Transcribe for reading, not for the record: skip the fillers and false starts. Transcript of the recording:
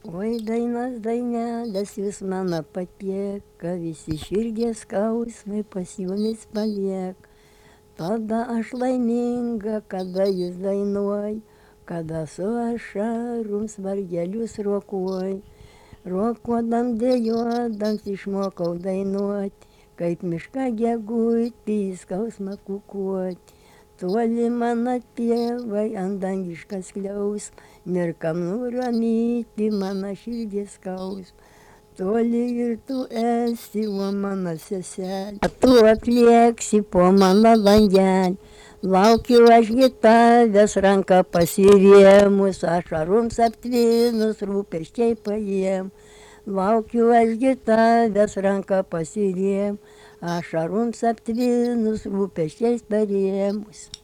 Oi, dainas, dainelės, jūs mano patieka, visi širdies skausmai pas jumis paliek. Tada aš laiminga, kada jūs dainuoj, kada su ašarum vargelius rokuoj. Rokuodam dėjuodams išmokau dainuot, kaip miška gegutį į skausmą kukuot. Toli mano tėvai ant dangiškas kliaus, mirkam nuramyti mano širdies skausmą. Toli ir tu esi, o mano seselė, tu atlieksi po mano langelį. Laukiu ašgi tavęs ranką pasirėmus, ašaroms aptvinus rūpesčiai paėm. Laukiu ašgi tavęs ranką pasirėmus, ašaroms aptvinus rūpesčiais parėmus.